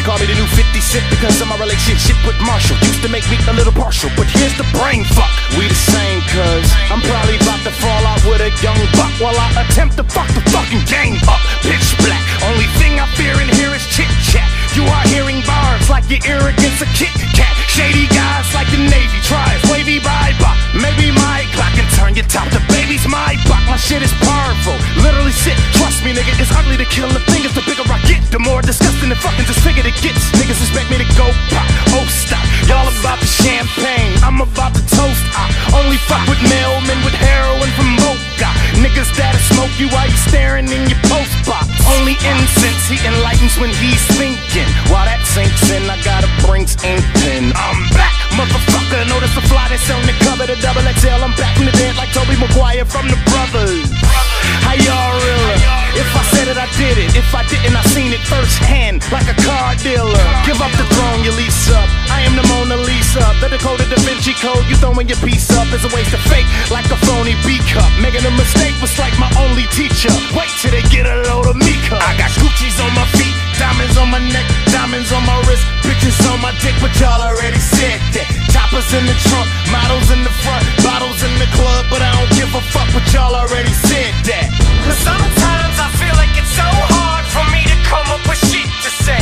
They call me the new 50 Cent because of my relationship with Marshall. Used to make me a little partial, but here's the brain fuck. We the same, cuz I'm probably about to fall out with a young buck while I attempt to fuck the fucking game up. Pitch black, only thing I fear in here is chit chat. You are hearing bars like your arrogance a Kit Kat. Shady guys like the Navy tries wavy by bop. Maybe my clock can turn your top to babies my buck. My shit is powerful, literally sick. Trust me, nigga, it's ugly to kill. The thing is, the bigger I get, the more disgusting and fucking disfigured it gets. Niggas expect me to go pop. Oh stop, y'all about the champagne, I'm about to toast. I only fuck with mailmen with heroin from Mocha. Niggas that'll smoke you while you staring in your post box. Only incense he enlightens when he's thinking. While that sinks in, I got a Brinks ink pen. I'm back, motherfucker. Notice the fly that's on the cover, the double XL. I'm back from the dead like Toby Maguire from the Brothers. How y'all real? If I said it, I did it. If I didn't, I seen it firsthand like a car dealer. Give up the throne, you lease up. I am the Mona Lisa, the Dakota Da Vinci Code. You throwing your piece up is a waste of fake, like a phony B-cup. Making a mistake was like my only teacher. Wait till they get a load of me, cuz I got Gucci's on my feet, diamonds on my neck, diamonds on my wrist, bitches on my dick, but y'all already said that. Choppers in the trunk, models in the front, bottles in the club, but I don't give a fuck, but y'all already said that. Cause sometimes I feel like it's so hard for me to come up with shit to say.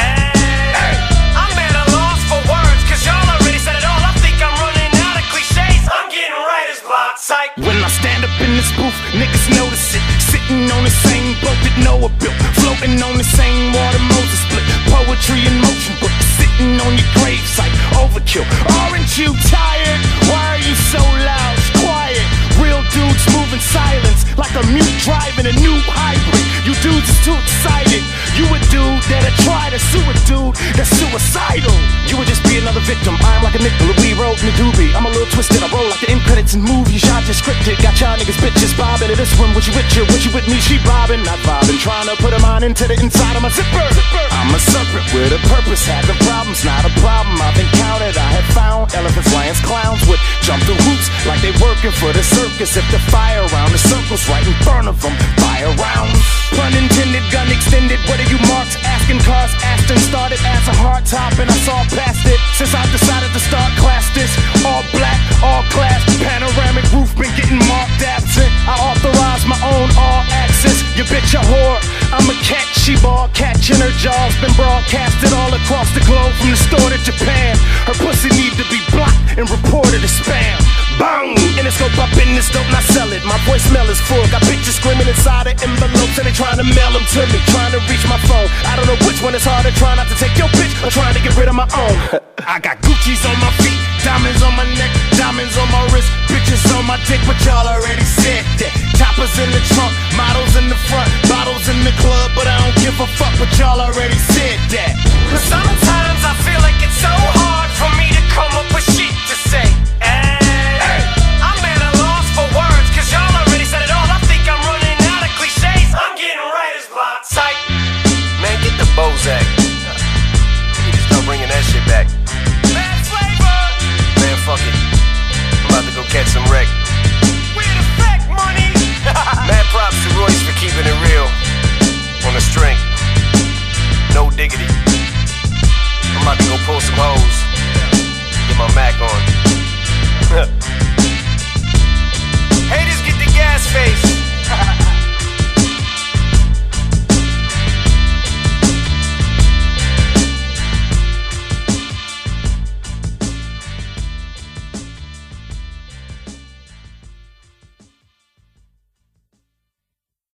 I'm at a loss for words, cause y'all already said it all. I think I'm running out of cliches. I'm getting writer's block, psych. When I stand up in this booth, niggas notice it. Sitting on the same boat that Noah built, floating on the same water Moses split. Poetry in motion, but sitting on your gravesite. Overkill. Aren't you tired? Why are you so loud? Quiet. Real dudes move in silence, like a mute driving a new hybrid. You dudes is too excited. You a dude that'll try to sue a dude that's suicidal. You would just be another victim. I'm like a nickel, we rolled in the doobie. I'm a little twisted, I roll like the end credits in movies. Y'all just scripted, got y'all niggas bitches bobbing. To this one, what you with you? What you with me? She bobbing, not bobbing. Trying to put a mind into the inside of my zipper. I'm a serpent with a purpose, having problems, not a problem I've encountered. I have found elephants, lions, clowns would jump through hoops like they working for the circus. If the fire around the circle's right in front of them, fire rounds. Pun intended, gun extended. What are you marks asking? Cars Aston started as a hard top and I saw past it. Since I decided to start class this, all black, all glass, panoramic roof, been getting marked absent. I authorize my own all access. You bitch a whore, I'm a cat, she ball catching her jaws. Been broadcasted all across the globe from the store to Japan. Her pussy need to be blocked and reported as spam. Bang! In the scope, up in this dope, not sell it. My voicemail is full, got pictures screaming inside of envelopes and they trying to mail them to me, trying to reach my phone. I don't know which one is harder, trying not to take your bitch or trying to get rid of my own. I got Gucci's on my feet, diamonds on my neck, diamonds on my wrist, bitches on my dick, but y'all already said that. Choppers in the trunk, models in the front, bottles in the club, but I don't give a fuck, but y'all already said that. Cause sometimes I feel like it's so hard